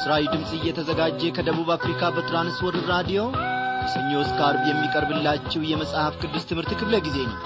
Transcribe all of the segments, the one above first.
ለምስራች ድምጽ እየተዘጋጀ ከደቡብ አፍሪካ በትራንስ ወርልድ ራዲዮ ከሰኞ እስከ ዓርብ የሚቀርብላችሁ የመጽሐፍ ቅዱስ ትምህርት ክፍለ ጊዜ ነው።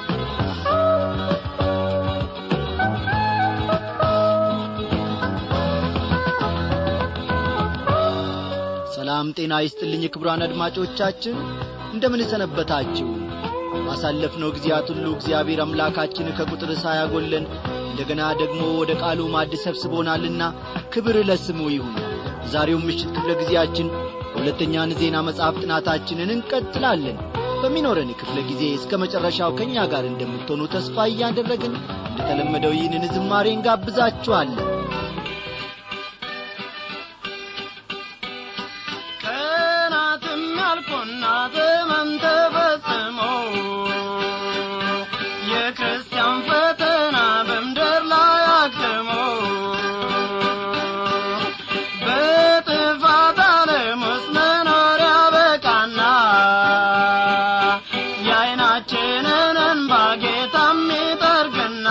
ሰላም ጤና ይስጥልኝ ክቡራን አድማጮቻችን፣ እንደምን ሰነበታችሁ? ባሳለፍነው ጊዜያት ሁሉ እግዚአብሔር አምላካችን ከቁጥር ሳያጎለን እንደገና ደግሞ ወደ ቃሉ ማዕድ ሰብስቦናልና ክብር ለስሙ ይሁን። ዛሬው ምሽት ክፍለ ጊዜያችን ሁለተኛን ዜና መጽሐፍ ጥናታችንን እንቀጥላለን። በሚኖረን ክፍለ ጊዜ እስከ መጨረሻው ከኛ ጋር እንደምትሆኑ ተስፋ እያደረግን እንደተለመደው ይህንን ዝማሬ እንጋብዛችኋለን። ቀናትም ያልፉና ዘመን ተፈጽሞ የክርስቲያን ፈተና በምድር ላይ አክትሞ በጥፋት ዓለም ውስጥ መኖር ያበቃና የዓይናችንን እንባ ጌታም ይጠርግና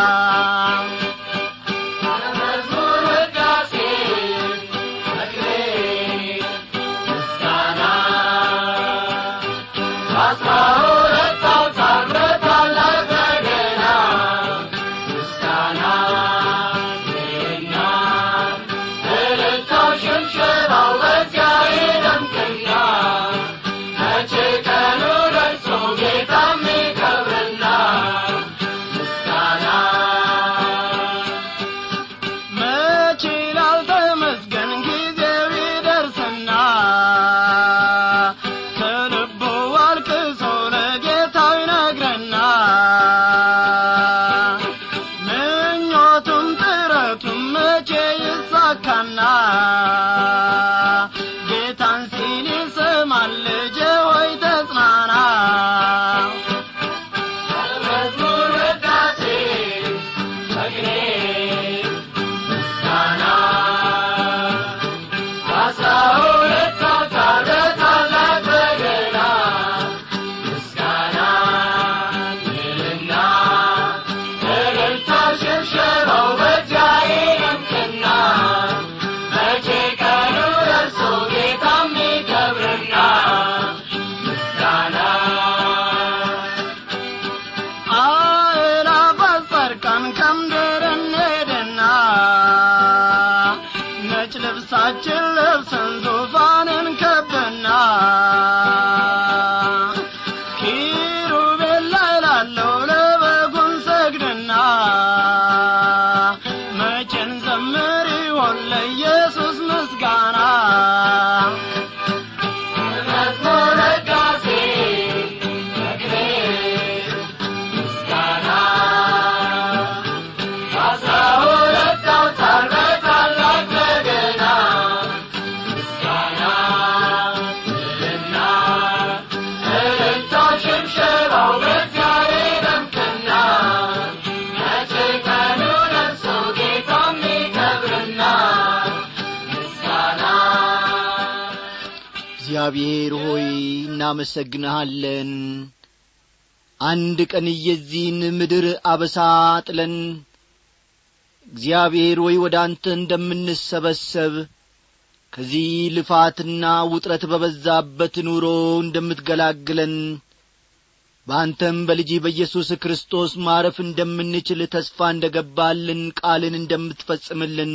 እግዚአብሔር ሆይ እናመሰግንሃለን። አንድ ቀን የዚህን ምድር አበሳ ጥለን እግዚአብሔር ሆይ ወደ አንተ እንደምንሰበሰብ ከዚህ ልፋትና ውጥረት በበዛበት ኑሮ እንደምትገላግለን በአንተም በልጅ በኢየሱስ ክርስቶስ ማረፍ እንደምንችል ተስፋ እንደገባልን ቃልን እንደምትፈጽምልን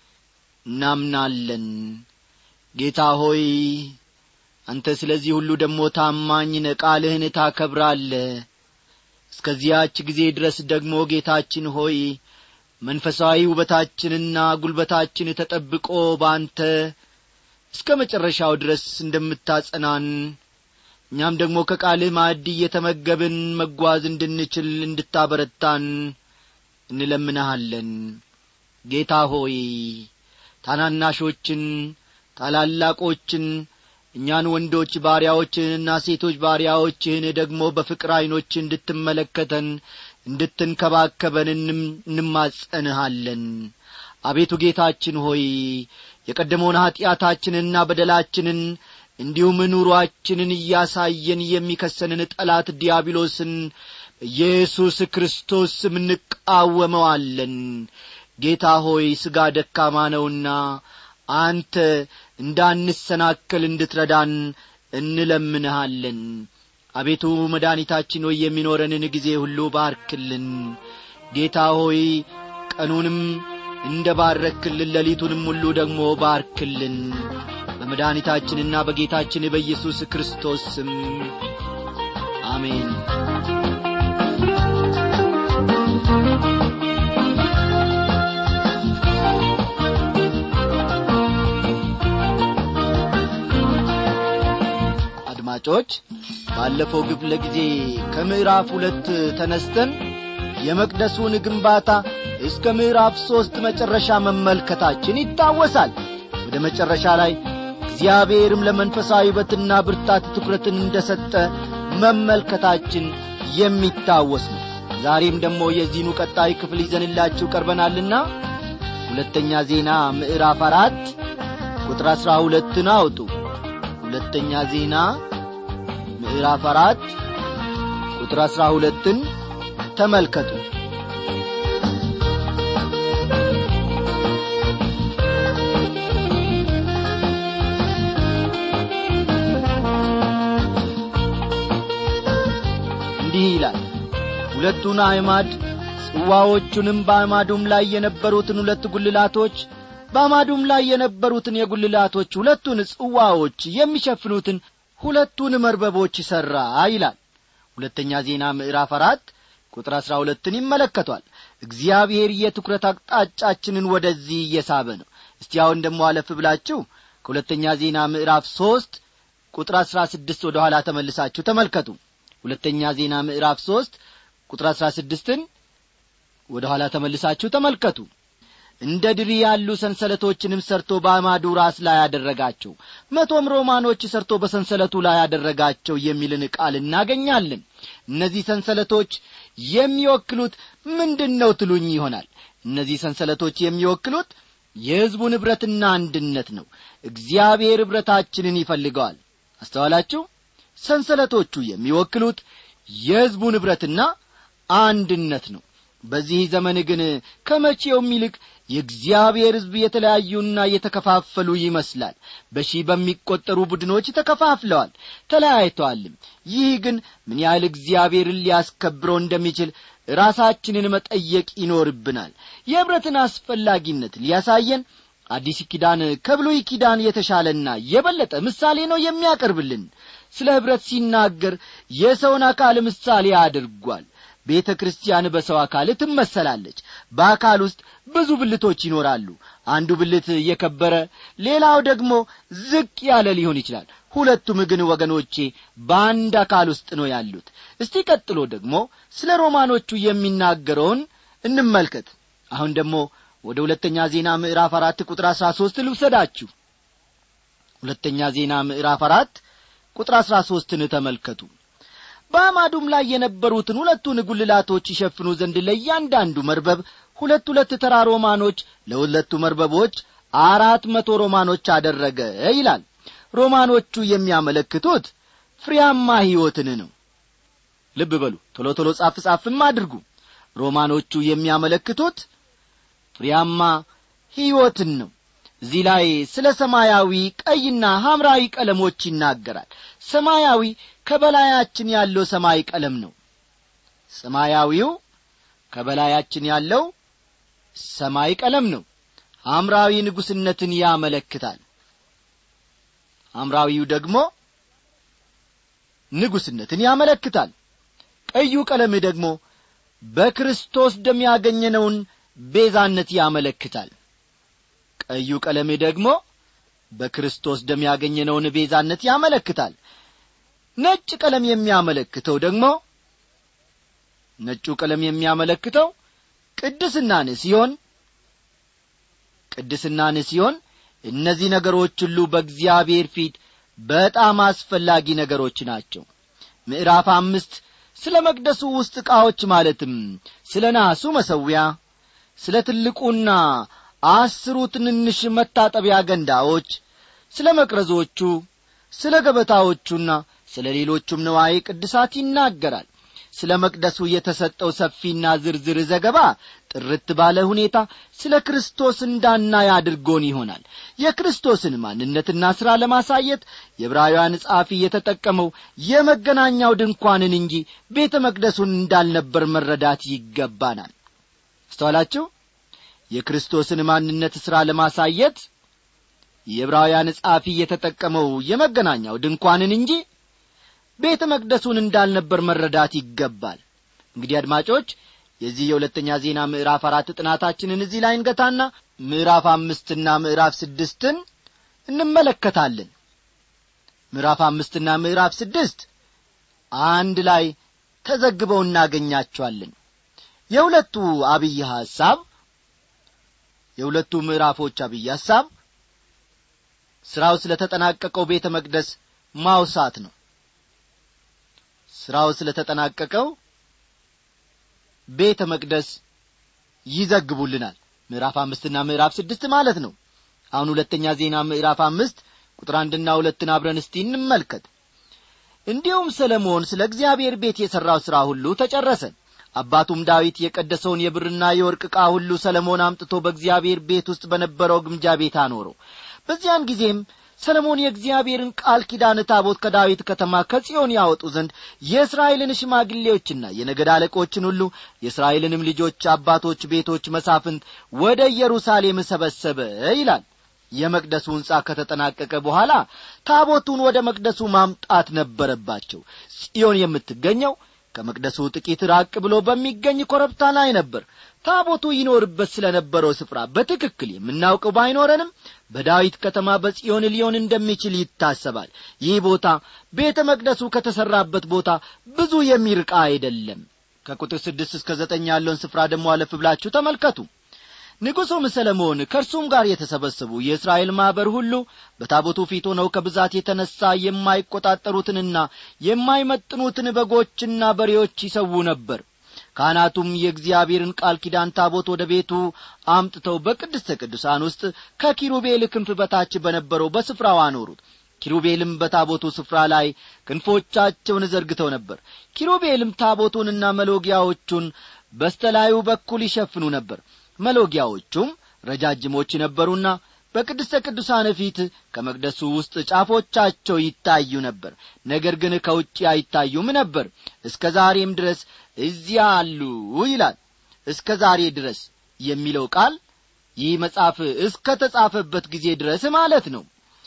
እናምናለን። ጌታ ሆይ አንተ ስለዚህ ሁሉ ደሞ ታማኝ ነህ፣ ቃልህን ታከብራለህ። እስከዚያች ጊዜ ድረስ ደግሞ ጌታችን ሆይ መንፈሳዊ ውበታችንና ጉልበታችን ተጠብቆ ባንተ እስከ መጨረሻው ድረስ እንደምታጸናን እኛም ደግሞ ከቃልህ ማዕድ እየተመገብን መጓዝ እንድንችል እንድታበረታን እንለምንሃለን። ጌታ ሆይ ታናናሾችን ታላላቆችን እኛን ወንዶች ባሪያዎችንና ሴቶች ባሪያዎችን ደግሞ በፍቅር ዓይኖች እንድትመለከተን እንድትንከባከበን እንማጸንሃለን። አቤቱ ጌታችን ሆይ የቀደመውን ኃጢአታችንና በደላችንን እንዲሁም ኑሮአችንን እያሳየን የሚከሰንን ጠላት ዲያብሎስን ኢየሱስ ክርስቶስ ስም እንቃወመዋለን። ጌታ ሆይ ሥጋ ደካማ ነውና አንተ እንዳንሰናከል እንድትረዳን እንለምንሃለን። አቤቱ መድኃኒታችን ሆይ የሚኖረንን ጊዜ ሁሉ ባርክልን። ጌታ ሆይ ቀኑንም እንደባረክልን ሌሊቱንም ሁሉ ደግሞ ባርክልን። በመድኃኒታችንና በጌታችን በኢየሱስ ክርስቶስ ስም አሜን። አድማጮች ባለፈው ክፍለ ጊዜ ከምዕራፍ 2 ተነስተን የመቅደሱን ግንባታ እስከ ምዕራፍ 3 መጨረሻ መመልከታችን ይታወሳል። ወደ መጨረሻ ላይ እግዚአብሔርም ለመንፈሳዊ ውበትና ብርታት ትኩረትን እንደሰጠ መመልከታችን የሚታወስ ነው። ዛሬም ደግሞ የዚህኑ ቀጣይ ክፍል ይዘንላችሁ ቀርበናልና ሁለተኛ ዜና ምዕራፍ 4 ቁጥር 12 አውጡ። ሁለተኛ ዜና ምዕራፍ 4 ቁጥር 12 ተመልከቱ። እንዲህ ይላል፣ ሁለቱን አዕማድ ጽዋዎቹንም በአዕማዱም ላይ የነበሩትን ሁለት ጉልላቶች በአዕማዱም ላይ የነበሩትን የጉልላቶች ሁለቱን ጽዋዎች የሚሸፍኑትን ሁለቱን መርበቦች ሠራ ይላል። ሁለተኛ ዜና ምዕራፍ 4 ቁጥር 12 ይመለከቷል። እግዚአብሔር የትኩረት አቅጣጫችንን ወደዚህ እየሳበ ነው። እስቲ አሁን ደግሞ አለፍ ብላችሁ ከሁለተኛ ዜና ምዕራፍ 3 ቁጥር 16 ወደ ኋላ ተመልሳችሁ ተመልከቱ። ሁለተኛ ዜና ምዕራፍ 3 ቁጥር 16 ወደ ኋላ ተመልሳችሁ ተመልከቱ። እንደ ድሪ ያሉ ሰንሰለቶችንም ሰርቶ በአዕማዱ ራስ ላይ ያደረጋቸው 100 ሮማኖች ሰርቶ በሰንሰለቱ ላይ ያደረጋቸው የሚልን ቃል እናገኛለን። እነዚህ ሰንሰለቶች የሚወክሉት ምንድነው ትሉኝ ይሆናል። እነዚህ ሰንሰለቶች የሚወክሉት የሕዝቡን ኅብረትና አንድነት ነው። እግዚአብሔር ኅብረታችንን ይፈልገዋል። አስተዋላችሁ? ሰንሰለቶቹ የሚወክሉት የሕዝቡን ኅብረትና አንድነት ነው። በዚህ ዘመን ግን ከመቼውም ይልቅ የእግዚአብሔር ሕዝብ የተለያዩና የተከፋፈሉ ይመስላል። በሺህ በሚቆጠሩ ቡድኖች ተከፋፍለዋል፣ ተለያይተዋልም። ይህ ግን ምን ያህል እግዚአብሔርን ሊያስከብረው እንደሚችል ራሳችንን መጠየቅ ይኖርብናል። የኅብረትን አስፈላጊነት ሊያሳየን አዲስ ኪዳን ከብሉይ ኪዳን የተሻለና የበለጠ ምሳሌ ነው የሚያቀርብልን። ስለ ኅብረት ሲናገር የሰውን አካል ምሳሌ አድርጓል። ቤተ ክርስቲያን በሰው አካል ትመሰላለች። በአካል ውስጥ ብዙ ብልቶች ይኖራሉ። አንዱ ብልት የከበረ ሌላው ደግሞ ዝቅ ያለ ሊሆን ይችላል። ሁለቱም ግን ወገኖቼ በአንድ አካል ውስጥ ነው ያሉት። እስቲ ቀጥሎ ደግሞ ስለ ሮማኖቹ የሚናገረውን እንመልከት። አሁን ደግሞ ወደ ሁለተኛ ዜና ምዕራፍ 4 ቁጥር 13 ልውሰዳችሁ። ሁለተኛ ዜና ምዕራፍ 4 ቁጥር 13 ተመልከቱ። በአዕማዱም ላይ የነበሩትን ሁለቱን ጉልላቶች ይሸፍኑ ዘንድ ለእያንዳንዱ መርበብ 2 ተራ ሮማኖች፣ ለሁለቱ መርበቦች 400 ሮማኖች አደረገ ይላል። ሮማኖቹ የሚያመለክቱት ፍሬያማ ሕይወትን ነው። ልብ በሉ፣ ቶሎ ቶሎ ጻፍም አድርጉ። ሮማኖቹ የሚያመለክቱት ፍሬያማ ሕይወትን ነው። እዚህ ላይ ስለ ሰማያዊ፣ ቀይና ሐምራዊ ቀለሞች ይናገራል። ሰማያዊ ከበላያችን ያለው ሰማይ ቀለም ነው። ሰማያዊው ከበላያችን ያለው ሰማይ ቀለም ነው። ሐምራዊ ንጉስነትን ያመለክታል። ሐምራዊው ደግሞ ንጉስነትን ያመለክታል። ቀዩ ቀለም ደግሞ በክርስቶስ ደም ያገኘነውን ቤዛነት ያመለክታል። ቀዩ ቀለም ደግሞ በክርስቶስ ደም ያገኘነውን ቤዛነት ያመለክታል። ነጭ ቀለም የሚያመለክተው ደግሞ ነጩ ቀለም የሚያመለክተው ቅድስናን ሲሆን እነዚህ ነገሮች ሁሉ በእግዚአብሔር ፊት በጣም አስፈላጊ ነገሮች ናቸው። ምዕራፍ 5 ስለ መቅደሱ ውስጥ ዕቃዎች ማለትም ስለ ናሱ መሠዊያ፣ ስለ ትልቁና 10 ትንንሽ መታጠቢያ ገንዳዎች፣ ስለ መቅረዞቹ፣ ስለ ገበታዎቹና ስለ ሌሎቹም ንዋየ ቅድሳት ይናገራል። ስለ መቅደሱ የተሰጠው ሰፊና ዝርዝር ዘገባ ጥርት ባለ ሁኔታ ስለ ክርስቶስ እንዳናይ አድርጎን ይሆናል። የክርስቶስን ማንነትና ሥራ ለማሳየት የዕብራውያን ጸሐፊ የተጠቀመው የመገናኛው ድንኳንን እንጂ ቤተ መቅደሱን እንዳልነበር መረዳት ይገባናል። አስተዋላችሁ? የክርስቶስን ማንነት ሥራ ለማሳየት የዕብራውያን ጸሐፊ የተጠቀመው የመገናኛው ድንኳንን እንጂ ቤተ መቅደሱን እንዳልነበር መረዳት ይገባል። እንግዲህ አድማጮች የዚህ የሁለተኛ ዜና ምዕራፍ 4 ጥናታችንን እዚህ ላይ እንገታና ምዕራፍ 5 እና ምዕራፍ 6 እንመለከታለን። ምዕራፍ 5 እና ምዕራፍ 6 አንድ ላይ ተዘግበው እናገኛቸዋለን። የሁለቱ ምዕራፎች አብይ ሐሳብ ሥራው ስለተጠናቀቀው ቤተ መቅደስ ማውሳት ነው። ሥራው ስለተጠናቀቀው ቤተ መቅደስ ይዘግቡልናል። ምዕራፍ 5 እና ምዕራፍ 6 ማለት ነው። አሁን ሁለተኛ ዜና ምዕራፍ 5 ቁጥር 1 እና 2 አብረን እስቲ እንመልከት። እንዲሁም ሰሎሞን ስለ እግዚአብሔር ቤት የሠራው ሥራ ሁሉ ተጨረሰ። አባቱም ዳዊት የቀደሰውን የብርና የወርቅ ዕቃ ሁሉ ሰሎሞን አምጥቶ በእግዚአብሔር ቤት ውስጥ በነበረው ግምጃ ቤት አኖረው። በዚያን ጊዜም ሰሎሞን የእግዚአብሔርን ቃል ኪዳን ታቦት ከዳዊት ከተማ ከጽዮን ያወጡ ዘንድ የእስራኤልን ሽማግሌዎችና የነገድ አለቆችን ሁሉ የእስራኤልንም ልጆች አባቶች ቤቶች መሳፍንት ወደ ኢየሩሳሌም ሰበሰበ ይላል። የመቅደሱ ሕንጻ ከተጠናቀቀ በኋላ ታቦቱን ወደ መቅደሱ ማምጣት ነበረባቸው። ጽዮን የምትገኘው ከመቅደሱ ጥቂት ራቅ ብሎ በሚገኝ ኮረብታ ላይ ነበር። ታቦቱ ይኖርበት ስለነበረው ስፍራ በትክክል የምናውቀው ባይኖረንም በዳዊት ከተማ በጽዮን ሊሆን እንደሚችል ይታሰባል። ይህ ቦታ ቤተ መቅደሱ ከተሰራበት ቦታ ብዙ የሚርቅ አይደለም። ከቁጥር 6 እስከ 9 ያለውን ስፍራ ደግሞ አለፍ ብላችሁ ተመልከቱ። ንጉሡም ሰሎሞን ከእርሱም ጋር የተሰበሰቡ የእስራኤል ማኅበር ሁሉ በታቦቱ ፊት ሆነው ከብዛት የተነሣ የማይቈጣጠሩትንና የማይመጥኑትን በጎችና በሬዎች ይሰዉ ነበር። ካህናቱም የእግዚአብሔርን ቃል ኪዳን ታቦት ወደ ቤቱ አምጥተው በቅድስተ ቅዱሳን ውስጥ ከኪሩቤል ክንፍ በታች በነበረው በስፍራው አኖሩት። ኪሩቤልም በታቦቱ ስፍራ ላይ ክንፎቻቸውን ዘርግተው ነበር። ኪሩቤልም ታቦቱንና መሎጊያዎቹን በስተላዩ በኩል ይሸፍኑ ነበር። መሎጊያዎቹም ረጃጅሞች ነበሩና በቅድስተ ቅዱሳን ፊት ከመቅደሱ ውስጥ ጫፎቻቸው ይታዩ ነበር። ነገር ግን ከውጭ አይታዩም ነበር። እስከ ዛሬም ድረስ እዚያ አሉ ይላል። እስከ ዛሬ ድረስ የሚለው ቃል ይህ መጽሐፍ እስከ ተጻፈበት ጊዜ ድረስ ማለት ነው።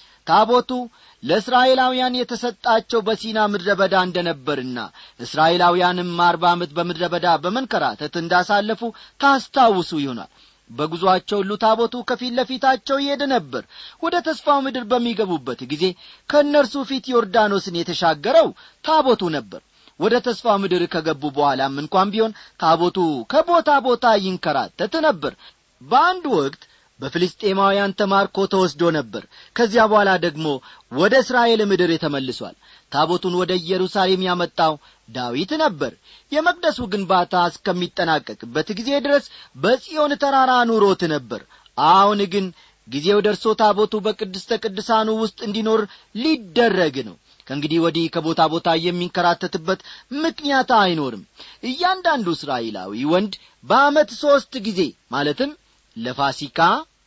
ታቦቱ ለእስራኤላውያን የተሰጣቸው በሲና ምድረ በዳ እንደነበርና እስራኤላውያንም 40 ዓመት በምድረ በዳ በመንከራተት እንዳሳለፉ ታስታውሱ ይሆናል። በጉዟቸው ሁሉ ታቦቱ ከፊት ለፊታቸው ይሄድ ነበር። ወደ ተስፋው ምድር በሚገቡበት ጊዜ ከእነርሱ ፊት ዮርዳኖስን የተሻገረው ታቦቱ ነበር። ወደ ተስፋው ምድር ከገቡ በኋላም እንኳን ቢሆን ታቦቱ ከቦታ ቦታ ይንከራተት ነበር። በአንድ ወቅት በፍልስጤማውያን ተማርኮ ተወስዶ ነበር። ከዚያ በኋላ ደግሞ ወደ እስራኤል ምድር ተመልሷል። ታቦቱን ወደ ኢየሩሳሌም ያመጣው ዳዊት ነበር። የመቅደሱ ግንባታ እስከሚጠናቀቅበት ጊዜ ድረስ በጽዮን ተራራ ኑሮት ነበር። አሁን ግን ጊዜው ደርሶ ታቦቱ በቅድስተ ቅዱሳኑ ውስጥ እንዲኖር ሊደረግ ነው። ከእንግዲህ ወዲህ ከቦታ ቦታ የሚንከራተትበት ምክንያት አይኖርም። እያንዳንዱ እስራኤላዊ ወንድ በዓመት 3 ጊዜ ማለትም ለፋሲካ፣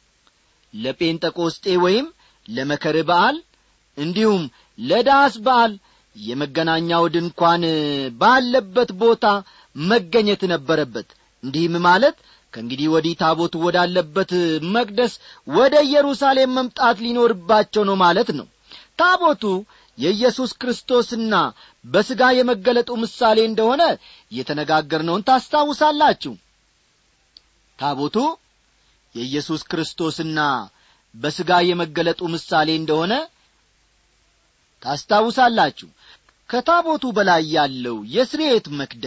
ለጴንጤቆስጤ ወይም ለመከር በዓል እንዲሁም ለዳስ በዓል የመገናኛው ድንኳን ባለበት ቦታ መገኘት ነበረበት። እንዲህም ማለት ከእንግዲህ ወዲህ ታቦቱ ወዳለበት መቅደስ ወደ ኢየሩሳሌም መምጣት ሊኖርባቸው ነው ማለት ነው። ታቦቱ የኢየሱስ ክርስቶስና በሥጋ የመገለጡ ምሳሌ እንደሆነ የተነጋገርነውን ታስታውሳላችሁ። ታቦቱ የኢየሱስ ክርስቶስና በሥጋ የመገለጡ ምሳሌ እንደሆነ ታስታውሳላችሁ። ከታቦቱ በላይ ያለው የስርየት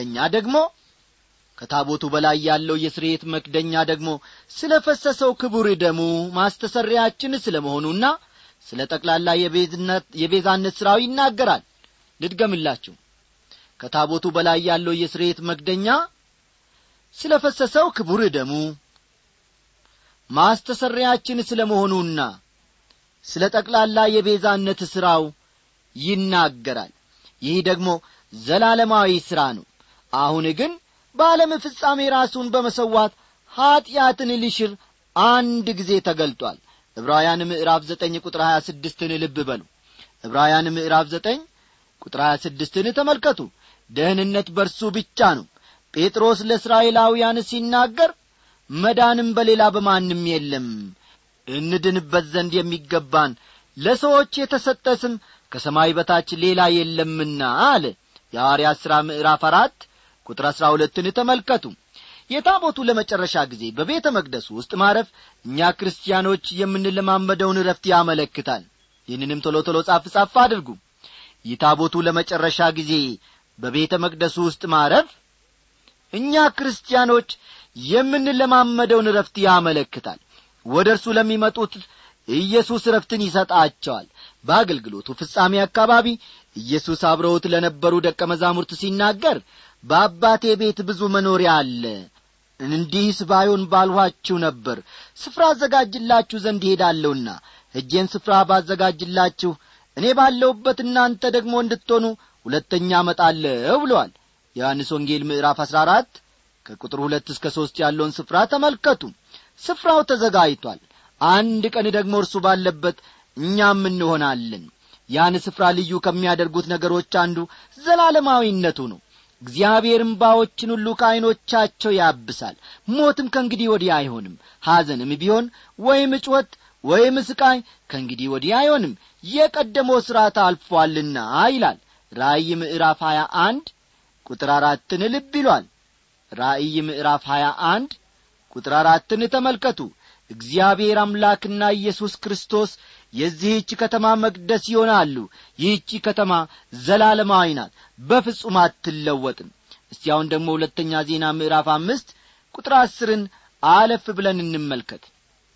መክደኛ ደግሞ ስለ ፈሰሰው ክቡር ደሙ ማስተሰሪያችን ስለ መሆኑና ስለ ጠቅላላ የቤዛነት ሥራው ይናገራል። ልድገምላችሁ። ከታቦቱ በላይ ያለው የስርየት መክደኛ ስለ ፈሰሰው ክቡር ደሙ ማስተሰሪያችን ስለ መሆኑና ስለ ጠቅላላ የቤዛነት ሥራው ይናገራል። ይህ ደግሞ ዘላለማዊ ሥራ ነው። አሁን ግን በዓለም ፍጻሜ ራሱን በመሰዋት ኀጢአትን ሊሽር አንድ ጊዜ ተገልጧል። ዕብራውያን ምዕራፍ 9 ቁጥር 26ን ልብ በሉ። ዕብራውያን ምዕራፍ 9 ቁጥር 26ን ተመልከቱ። ደህንነት በርሱ ብቻ ነው። ጴጥሮስ ለእስራኤላውያን ሲናገር መዳንም በሌላ በማንም የለም፣ እንድንበት ዘንድ የሚገባን ለሰዎች የተሰጠ ስም ከሰማይ በታች ሌላ የለምና አለ። የሐዋርያት ሥራ ምዕራፍ 4 ቁጥር 12ን ተመልከቱ። የታቦቱ ለመጨረሻ ጊዜ በቤተ መቅደስ ውስጥ ማረፍ እኛ ክርስቲያኖች የምንለማመደውን ዕረፍት ያመለክታል። ይህንንም ቶሎ ቶሎ ጻፍ አድርጉ። የታቦቱ ለመጨረሻ ጊዜ በቤተ መቅደስ ውስጥ ማረፍ እኛ ክርስቲያኖች የምንለማመደውን ዕረፍት ያመለክታል። ወደ እርሱ ለሚመጡት ኢየሱስ ዕረፍትን ይሰጣቸዋል። በአገልግሎቱ ፍጻሜ አካባቢ ኢየሱስ አብረውት ለነበሩ ደቀ መዛሙርት ሲናገር በአባቴ ቤት ብዙ መኖሪያ አለ፣ እንዲህስ ባይሆን ባልኋችሁ ነበር። ስፍራ አዘጋጅላችሁ ዘንድ ሄዳለሁና ሄጄን ስፍራ ባዘጋጅላችሁ እኔ ባለሁበት እናንተ ደግሞ እንድትሆኑ ሁለተኛ እመጣለሁ ብሏል። ዮሐንስ ወንጌል ምዕራፍ 14 ከቁጥር 2 እስከ 3 ያለውን ስፍራ ተመልከቱ። ስፍራው ተዘጋጅቷል። አንድ ቀን ደግሞ እርሱ ባለበት እኛም እንሆናለን። ያን ስፍራ ልዩ ከሚያደርጉት ነገሮች አንዱ ዘላለማዊነቱ ነው። እግዚአብሔር እንባዎችን ሁሉ ከዓይኖቻቸው ያብሳል። ሞትም ከእንግዲህ ወዲህ አይሆንም። ሐዘንም ቢሆን ወይም ጩኸት ወይም ስቃይ ከእንግዲህ ወዲህ አይሆንም፣ የቀደመው ሥርዓት አልፎአልና ይላል። ራእይ ምዕራፍ 21 ቁጥር 4ን ልብ ይሏል። ራእይ ምዕራፍ 21 ቁጥር 4ን ተመልከቱ። እግዚአብሔር አምላክና ኢየሱስ ክርስቶስ የዚህች ከተማ መቅደስ ይሆናሉ። ይህች ከተማ ዘላለማዊ ናት፣ በፍጹም አትለወጥም። እስቲ አሁን ደግሞ ሁለተኛ ዜና ምዕራፍ 5 ቁጥር 10ን አለፍ ብለን እንመልከት።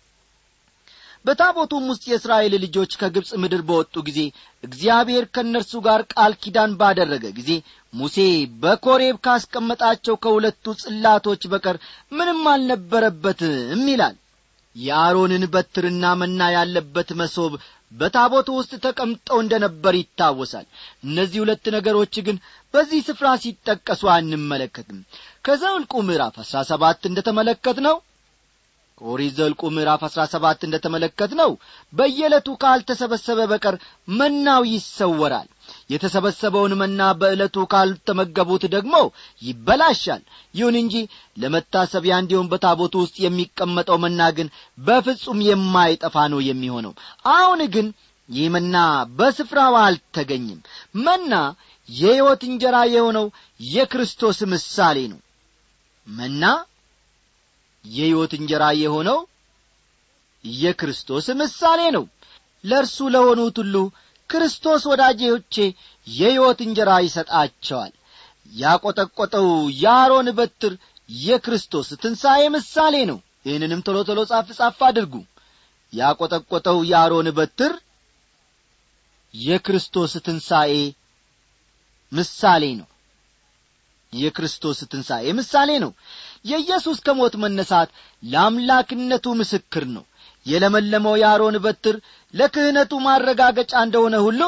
በታቦቱም ውስጥ የእስራኤል ልጆች ከግብጽ ምድር በወጡ ጊዜ እግዚአብሔር ከእነርሱ ጋር ቃል ኪዳን ባደረገ ጊዜ ሙሴ በኮሬብ ካስቀመጣቸው ከሁለቱ ጽላቶች በቀር ምንም አልነበረበትም ይላል። የአሮንን በትርና መና ያለበት መሶብ በታቦቱ ውስጥ ተቀምጠው እንደነበር ይታወሳል። እነዚህ ሁለት ነገሮች ግን በዚህ ስፍራ ሲጠቀሱ አንመለከትም። ከዘኍልቍ ምዕራፍ 17 እንደተመለከትነው ኦሪት ዘኍልቍ ምዕራፍ 17 እንደተመለከትነው በየዕለቱ ካልተሰበሰበ በቀር መናው ይሰወራል። የተሰበሰበውን መና በዕለቱ ካልተመገቡት ደግሞ ይበላሻል። ይሁን እንጂ ለመታሰቢያ እንዲሆን በታቦቱ ውስጥ የሚቀመጠው መና ግን በፍጹም የማይጠፋ ነው የሚሆነው። አሁን ግን ይህ መና በስፍራው አልተገኘም። መና የሕይወት እንጀራ የሆነው የክርስቶስ ምሳሌ ነው። መና የሕይወት እንጀራ የሆነው የክርስቶስ ምሳሌ ነው። ለእርሱ ለሆኑት ሁሉ ክርስቶስ ወዳጆቼ የሕይወት እንጀራ ይሰጣቸዋል። ያቆጠቆጠው የአሮን በትር የክርስቶስ ትንሣኤ ምሳሌ ነው። ይህንንም ቶሎ ቶሎ ጻፍ አድርጉ። ያቆጠቆጠው የአሮን በትር የክርስቶስ ትንሣኤ ምሳሌ ነው። የክርስቶስ ትንሣኤ ምሳሌ ነው። የኢየሱስ ከሞት መነሳት ለአምላክነቱ ምስክር ነው። የለመለመው የአሮን በትር ለክህነቱ ማረጋገጫ እንደሆነ ሁሉ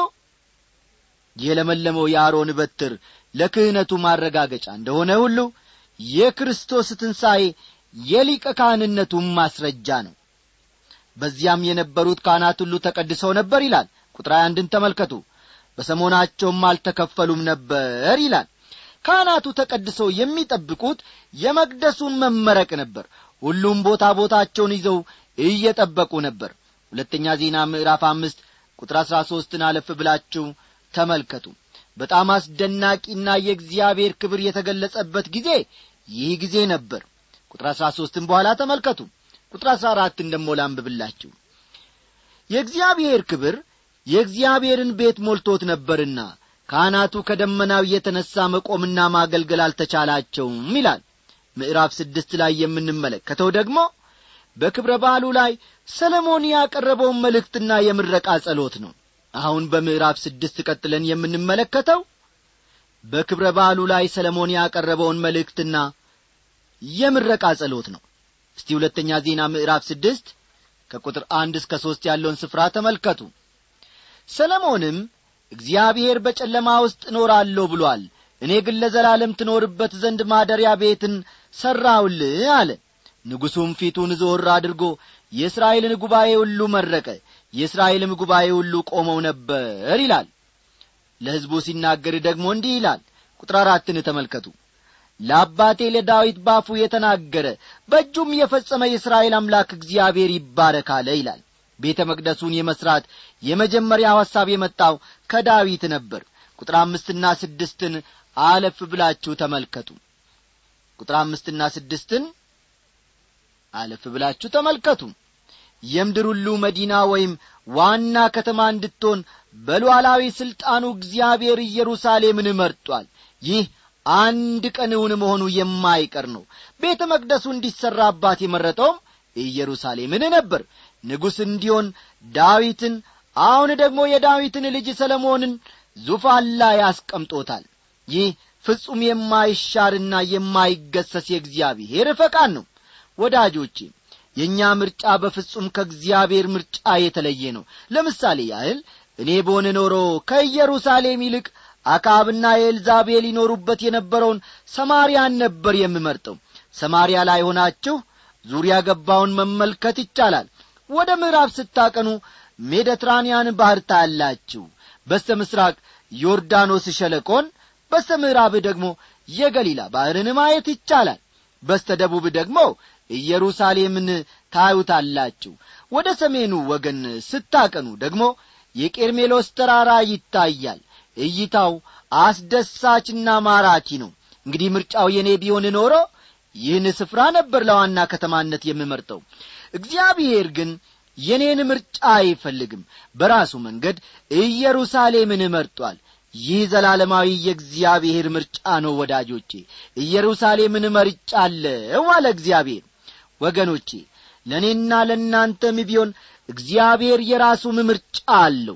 የክርስቶስ ትንሣኤ የሊቀ ካህንነቱ ማስረጃ ነው። በዚያም የነበሩት ካህናት ሁሉ ተቀድሰው ነበር ይላል። ቁጥር 21ን ተመልከቱ። በሰሞናቸውም አልተከፈሉም ነበር ይላል። ካህናቱ ተቀድሰው የሚጠብቁት የመቅደሱን መመረቅ ነበር። ሁሉም ቦታቸውን ይዘው እየጠበቁ ነበር። ሁለተኛ ዜና ምዕራፍ 5 ቁጥር 13ን አለፍ ብላችሁ ተመልከቱ። በጣም አስደናቂና የእግዚአብሔር ክብር የተገለጸበት ጊዜ ይህ ጊዜ ነበር። ቁጥር 13ን በኋላ ተመልከቱ። ቁጥር 14ን ደሞ ላንብብላችሁ። የእግዚአብሔር ክብር የእግዚአብሔርን ቤት ሞልቶት ነበርና ካህናቱ ከደመናው የተነሳ መቆምና ማገልገል አልተቻላቸውም ይላል። ምዕራፍ 6 ላይ የምንመለከተው ደግሞ በክብረ በዓሉ ላይ ሰሎሞን ያቀረበውን መልእክትና የምረቃ ጸሎት ነው። አሁን በምዕራፍ 6 ቀጥለን የምንመለከተው በክብረ በዓሉ ላይ ሰሎሞን ያቀረበውን መልእክትና የምረቃ ጸሎት ነው። እስቲ ሁለተኛ ዜና ምዕራፍ 6 ከቁጥር 1 እስከ 3 ያለውን ስፍራ ተመልከቱ። ሰሎሞንም እግዚአብሔር በጨለማ ውስጥ እኖራለሁ ብሏል፣ እኔ ግን ለዘላለም ትኖርበት ዘንድ ማደሪያ ቤትን ሠራሁልህ አለ። ንጉሡም ፊቱን ዞር አድርጎ የእስራኤልን ጉባኤ ሁሉ መረቀ። የእስራኤልም ጉባኤ ሁሉ ቆመው ነበር ይላል። ለሕዝቡ ሲናገር ደግሞ እንዲህ ይላል። ቁጥር 4ን ተመልከቱ። ለአባቴ ለዳዊት ባፉ የተናገረ በእጁም የፈጸመ የእስራኤል አምላክ እግዚአብሔር ይባረክ አለ ይላል። ቤተ መቅደሱን የመሥራት የመጀመሪያው ሐሳብ የመጣው ከዳዊት ነበር። ቁጥር 5ና 6ን አለፍ ብላችሁ ተመልከቱ። ቁጥር 5ና 6ን አለፍ ብላችሁ ተመልከቱ። የምድር ሁሉ መዲና ወይም ዋና ከተማ እንድትሆን በሉዓላዊ ሥልጣኑ እግዚአብሔር ኢየሩሳሌምን መርጧል። ይህ አንድ ቀንውን መሆኑ የማይቀር ነው። ቤተ መቅደሱ እንዲሠራባት የመረጠውም ኢየሩሳሌምን ነበር። ንጉሥ እንዲሆን ዳዊትን፣ አሁን ደግሞ የዳዊትን ልጅ ሰሎሞንን ዙፋን ላይ አስቀምጦታል። ይህ ፍጹም የማይሻርና የማይገሰስ የእግዚአብሔር ፈቃድ ነው። ወዳጆቼ የኛ ምርጫ በፍጹም ከእግዚአብሔር ምርጫ የተለየ ነው። ለምሳሌ ያህል እኔ በሆነ ኖሮ ከኢየሩሳሌም ይልቅ አክዓብና ኤልዛቤል ይኖሩበት የነበረውን ሰማርያን ነበር የምመርጠው። ሰማርያ ላይ ሆናችሁ ዙሪያ ገባውን መመልከት ይቻላል። ወደ ምዕራብ ስታቀኑ ሜዲትራኒያን ባህር ታያላችሁ። በስተ ምስራቅ ዮርዳኖስ ሸለቆን፣ በስተ ምዕራብ ደግሞ የገሊላ ባህርን ማየት ይቻላል። በስተ ደቡብ ደግሞ ኢየሩሳሌምን ታዩታላችሁ። ወደ ሰሜኑ ወገን ስታቀኑ ደግሞ የቄርሜሎስ ተራራ ይታያል። እይታው አስደሳችና ማራኪ ነው። እንግዲህ ምርጫው የኔ ቢሆን ኖሮ ይህን ስፍራ ነበር ለዋና ከተማነት የምመርጠው። እግዚአብሔር ግን የኔን ምርጫ አይፈልግም። በራሱ መንገድ ኢየሩሳሌምን መርጧል። ይህ ዘላለማዊ የእግዚአብሔር ምርጫ ነው። ወዳጆቼ ኢየሩሳሌምን መርጫለሁ አለ እግዚአብሔር። ወገኖቼ ለኔና ለናንተም ቢሆን እግዚአብሔር የራሱ ምርጫ አለው።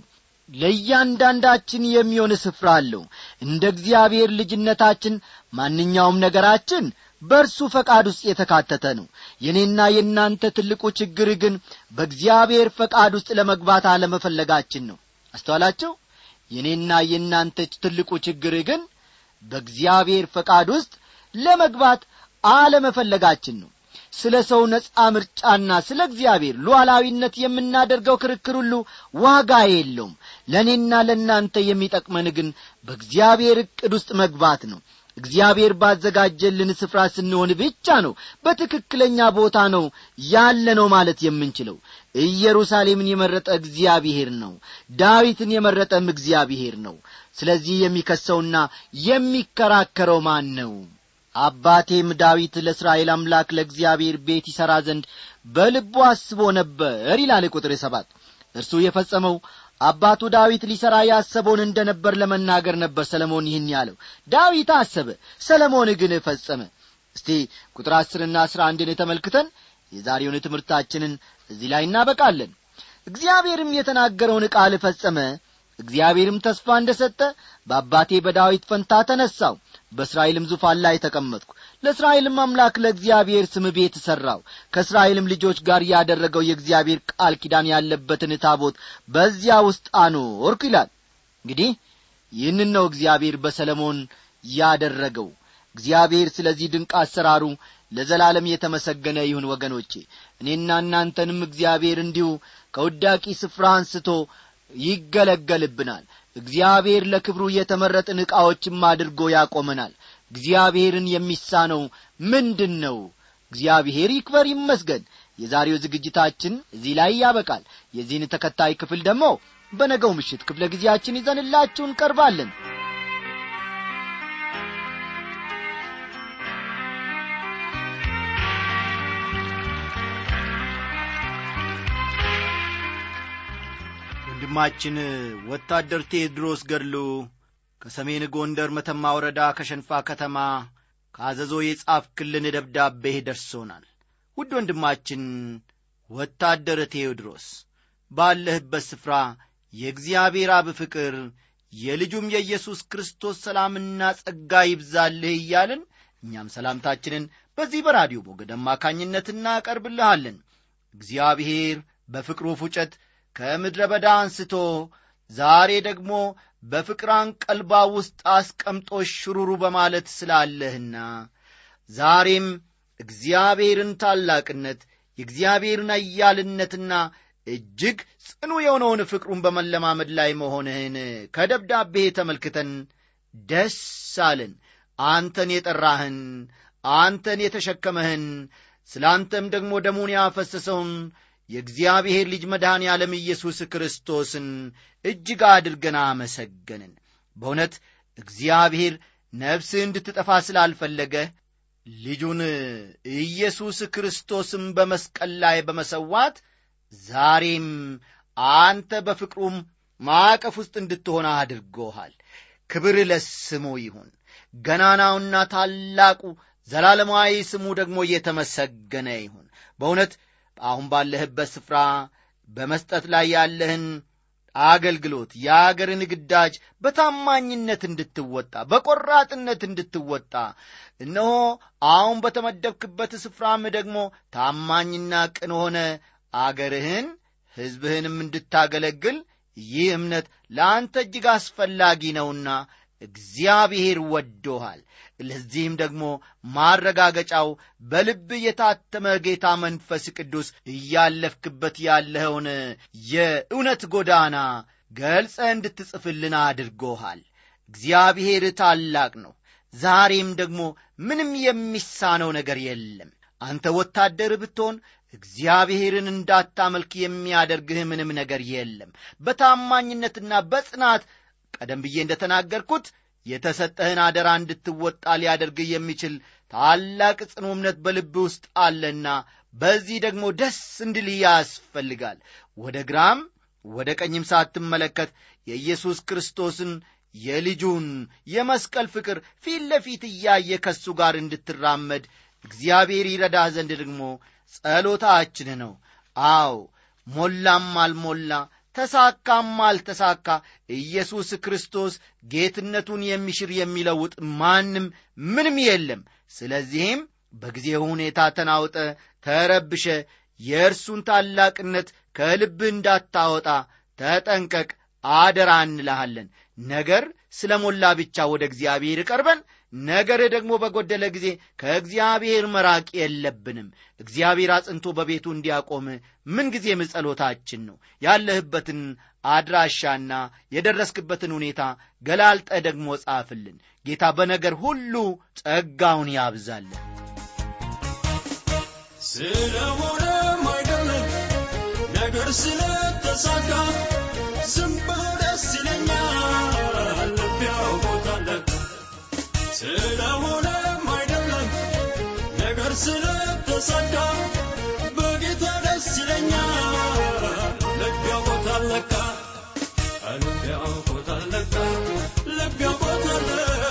ለእያንዳንዳችን የሚሆን ስፍራ አለው። እንደ እግዚአብሔር ልጅነታችን ማንኛውም ነገራችን በእርሱ ፈቃድ ውስጥ የተካተተ ነው። የኔና የናንተ ትልቁ ችግር ግን በእግዚአብሔር ፈቃድ ውስጥ ለመግባት አለመፈለጋችን ነው። አስተዋላችሁ? የኔና የናንተ ትልቁ ችግር ግን በእግዚአብሔር ፈቃድ ውስጥ ለመግባት አለመፈለጋችን ነው። ስለ ሰው ነጻ ምርጫና ስለ እግዚአብሔር ሉዓላዊነት የምናደርገው ክርክር ሁሉ ዋጋ የለውም። ለኔና ለናንተ የሚጠቅመን ግን በእግዚአብሔር ዕቅድ ውስጥ መግባት ነው። እግዚአብሔር ባዘጋጀልን ስፍራ ስንሆን ብቻ ነው በትክክለኛ ቦታ ነው ያለነው ማለት የምንችለው። ኢየሩሳሌምን የመረጠ እግዚአብሔር ነው። ዳዊትን የመረጠም እግዚአብሔር ነው። ስለዚህ የሚከሰውና የሚከራከረው ማን ነው? አባቴም ዳዊት ለእስራኤል አምላክ ለእግዚአብሔር ቤት ይሠራ ዘንድ በልቡ አስቦ ነበር ይላል ቁጥር 7። እርሱ የፈጸመው አባቱ ዳዊት ሊሠራ ያሰበውን እንደነበር ለመናገር ነበር ሰሎሞን ይህን ያለው። ዳዊት አሰበ፣ ሰሎሞን ግን ፈጸመ። እስቲ ቁጥር 10ና 11ን ተመልክተን የዛሬውን ትምህርታችንን እዚህ ላይ እናበቃለን። እግዚአብሔርም የተናገረውን ቃል ፈጸመ። እግዚአብሔርም ተስፋ እንደሰጠ በአባቴ በዳዊት ፈንታ ተነሳው፣ በእስራኤልም ዙፋን ላይ ተቀመጥኩ። ለእስራኤልም አምላክ ለእግዚአብሔር ስም ቤት ሠራው። ከእስራኤልም ልጆች ጋር ያደረገው የእግዚአብሔር ቃል ኪዳን ያለበትን ታቦት በዚያ ውስጥ አኖርኩ ይላል። እንግዲህ ይህንን ነው እግዚአብሔር በሰሎሞን ያደረገው። እግዚአብሔር ስለዚህ ድንቅ አሰራሩ ለዘላለም የተመሰገነ ይሁን። ወገኖቼ እኔና እናንተንም እግዚአብሔር እንዲሁ ከውዳቂ ስፍራ አንስቶ ይገለገልብናል። እግዚአብሔር ለክብሩ የተመረጥን ዕቃዎችም አድርጎ ያቆመናል። እግዚአብሔርን የሚሳነው ምንድነው? እግዚአብሔር ይክበር ይመስገን። የዛሬው ዝግጅታችን እዚህ ላይ ያበቃል። የዚህን ተከታይ ክፍል ደግሞ በነገው ምሽት ክፍለ ጊዜያችን ይዘንላችሁ እንቀርባለን። ወንድማችን ወታደር ቴዎድሮስ ገድሉ ከሰሜን ጎንደር መተማ ወረዳ ከሸንፋ ከተማ ካዘዞ የጻፍክልን ደብዳቤ ደርሶናል። ውድ ወንድማችን ወታደር ቴዎድሮስ ባለህበት ስፍራ የእግዚአብሔር አብ ፍቅር የልጁም የኢየሱስ ክርስቶስ ሰላምና ጸጋ ይብዛልህ እያልን እኛም ሰላምታችንን በዚህ በራዲዮ ሞገድ አማካኝነት እናቀርብልሃለን። እግዚአብሔር በፍቅሩ ፉጨት ከምድረ በዳ አንስቶ ዛሬ ደግሞ በፍቅር አንቀልባ ውስጥ አስቀምጦ ሽሩሩ በማለት ስላለህና ዛሬም እግዚአብሔርን ታላቅነት የእግዚአብሔርን ኃያልነትና እጅግ ጽኑ የሆነውን ፍቅሩን በመለማመድ ላይ መሆንህን ከደብዳቤ ተመልክተን ደስ አለን። አንተን የጠራህን አንተን የተሸከመህን ስላንተም ደግሞ ደሙን ያፈሰሰውን የእግዚአብሔር ልጅ መድኃኔ ዓለም ኢየሱስ ክርስቶስን እጅግ አድርገን አመሰገንን። በእውነት እግዚአብሔር ነፍስህ እንድትጠፋ ስላልፈለገ ልጁን ኢየሱስ ክርስቶስን በመስቀል ላይ በመሰዋት ዛሬም አንተ በፍቅሩም ማዕቀፍ ውስጥ እንድትሆን አድርጎሃል። ክብር ለስሙ ይሁን። ገናናውና ታላቁ ዘላለማዊ ስሙ ደግሞ የተመሰገነ ይሁን። በእውነት አሁን ባለህበት ስፍራ በመስጠት ላይ ያለህን አገልግሎት የአገርን ግዳጅ በታማኝነት እንድትወጣ በቆራጥነት እንድትወጣ እነሆ አሁን በተመደብክበት ስፍራም ደግሞ ታማኝና ቅን ሆነ አገርህን ሕዝብህንም እንድታገለግል ይህ እምነት ለአንተ እጅግ አስፈላጊ ነውና እግዚአብሔር ወዶሃል። ለዚህም ደግሞ ማረጋገጫው በልብ የታተመ ጌታ መንፈስ ቅዱስ እያለፍክበት ያለውን የእውነት ጎዳና ገልጸህ እንድትጽፍልን አድርጎሃል። እግዚአብሔር ታላቅ ነው። ዛሬም ደግሞ ምንም የሚሳነው ነገር የለም። አንተ ወታደር ብትሆን እግዚአብሔርን እንዳታመልክ የሚያደርግህ ምንም ነገር የለም። በታማኝነትና በጽናት ቀደም ብዬ እንደተናገርኩት የተሰጠህን አደራ እንድትወጣ ሊያደርግህ የሚችል ታላቅ ጽኑ እምነት በልብ ውስጥ አለና በዚህ ደግሞ ደስ እንድልህ ያስፈልጋል። ወደ ግራም ወደ ቀኝም ሳትመለከት የኢየሱስ ክርስቶስን የልጁን የመስቀል ፍቅር ፊት ለፊት እያየ ከሱ ጋር እንድትራመድ እግዚአብሔር ይረዳህ ዘንድ ደግሞ ጸሎታችን ነው። አዎ ሞላም አልሞላ ተሳካም አልተሳካ ኢየሱስ ክርስቶስ ጌትነቱን የሚሽር የሚለውጥ ማንም ምንም የለም። ስለዚህም በጊዜው ሁኔታ ተናውጠ ተረብሸ የእርሱን ታላቅነት ከልብ እንዳታወጣ ተጠንቀቅ፣ አደራ እንልሃለን። ነገር ስለ ሞላ ብቻ ወደ እግዚአብሔር ቀርበን ነገር ደግሞ በጎደለ ጊዜ ከእግዚአብሔር መራቅ የለብንም። እግዚአብሔር አጽንቶ በቤቱ እንዲያቆም ምን ጊዜም ጸሎታችን ነው። ያለህበትን አድራሻና የደረስክበትን ሁኔታ ገላልጠ ደግሞ ጻፍልን። ጌታ በነገር ሁሉ ጸጋውን ያብዛልን። ስለሆነም አይደለም ነገር ስለተሳካ ዝም ብሎ ደስ ይለኛል ልቤ ያውቆታል። ስለሆነም አይደለም ነገር ስለተሳካ በጌታ ደስ ይለኛል ልቤ ያውቆታል። ልቤ ያውቆታል ልቤ ያውቆታል።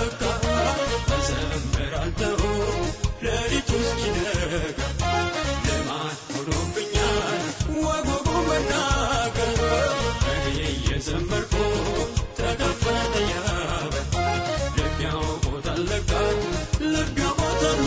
እዘምራለሁ ሌሊቱ እስኪነጋ ልማድ ሆኖብኛል ወጉ መናገር እኔ እየዘመርኩ ተከፈተ ያበ ልቤ ያውቆታል ልቤ ያውቆታል።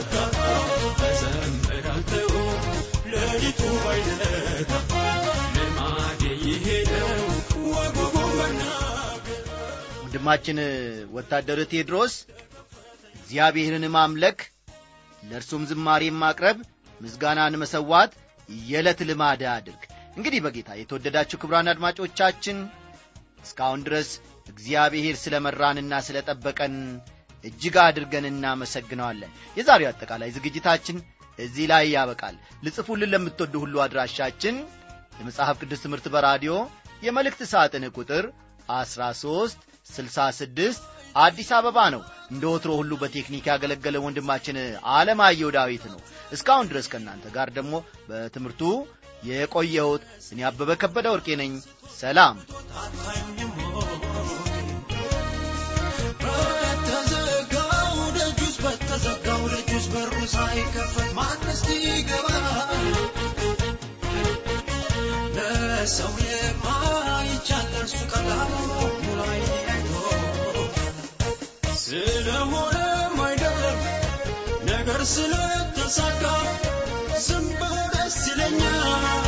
እዘምራለሁ ሌሊቱ ባይነጋ ልማድ ይሄደው ወጉ መናገር። ወንድማችን ወታደር ቴድሮስ እግዚአብሔርን ማምለክ ለእርሱም ዝማሬ ማቅረብ ምስጋናን መሰዋት የዕለት ልማድ አድርግ። እንግዲህ በጌታ የተወደዳችሁ ክቡራን አድማጮቻችን እስካሁን ድረስ እግዚአብሔር ስለመራንና ስለጠበቀን እጅግ አድርገን እናመሰግነዋለን። የዛሬው አጠቃላይ ዝግጅታችን እዚህ ላይ ያበቃል። ልጽፉልን ለምትወዱ ሁሉ አድራሻችን የመጽሐፍ ቅዱስ ትምህርት በራዲዮ የመልእክት ሳጥን ቁጥር 1366 አዲስ አበባ ነው። እንደ ወትሮ ሁሉ በቴክኒክ ያገለገለ ወንድማችን ዓለማየሁ ዳዊት ነው። እስካሁን ድረስ ከእናንተ ጋር ደግሞ በትምህርቱ የቆየሁት እኔ አበበ ከበደ ወርቄ ነኝ። ሰላም። በተዘጋው ደጁስ በሩ ሳይከፈት ማንስ ይገባል? ለሰው የማይቻል እርሱ ቀላል ሙላይ አይቶ ስለሆነም አይደለም ነገር ስለተሳካ ዝም ብሎ ደስ ይለኛል